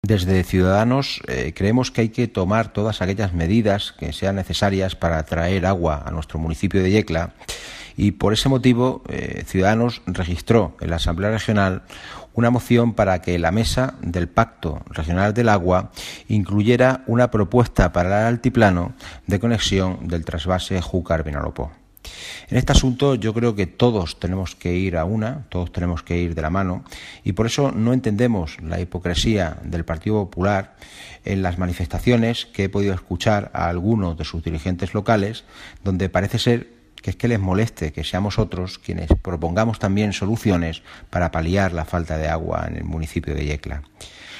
Desde Ciudadanos creemos que hay que tomar todas aquellas medidas que sean necesarias para traer agua a nuestro municipio de Yecla, y por ese motivo Ciudadanos registró en la Asamblea Regional una moción para que la mesa del Pacto Regional del Agua incluyera una propuesta para el altiplano de conexión del trasvase Júcar-Vinalopó. En este asunto yo creo que todos tenemos que ir a una, todos tenemos que ir de la mano, y por eso no entendemos la hipocresía del Partido Popular en las manifestaciones que he podido escuchar a algunos de sus dirigentes locales, donde parece ser que es que les moleste que seamos otros quienes propongamos también soluciones para paliar la falta de agua en el municipio de Yecla.